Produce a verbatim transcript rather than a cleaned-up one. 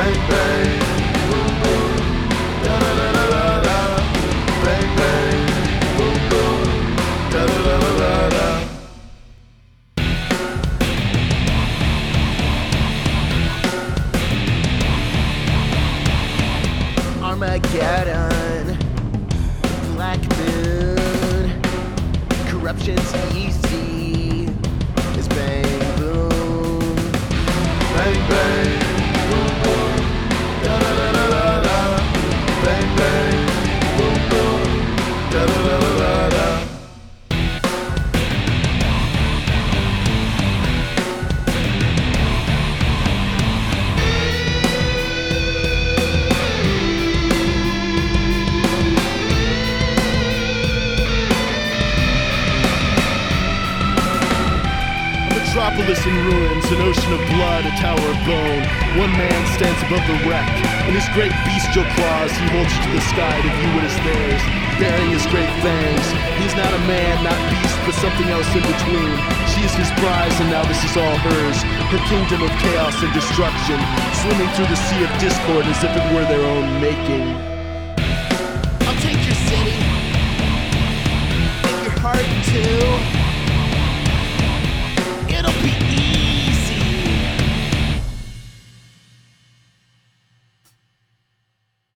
Bang bang, boom boom, da da da da da da. Bang bang, boom boom, da da da da da da. Armageddon, Black Moon, corruption's easy, it's bang boom. Bang bang, boom boom, da da da da da da. Bang bang, boom boom, da da da da da da. Metropolis in ruins, an ocean of blood, a tower of bone. One man stands above the wreck. In his great bestial claws, he holds you to the sky to view what is theirs, bearing his great fangs. He's not a man, not beast, but something else in between. She is his prize, and now this is all hers. Her kingdom of chaos and destruction, swimming through the sea of discord as if it were their own making.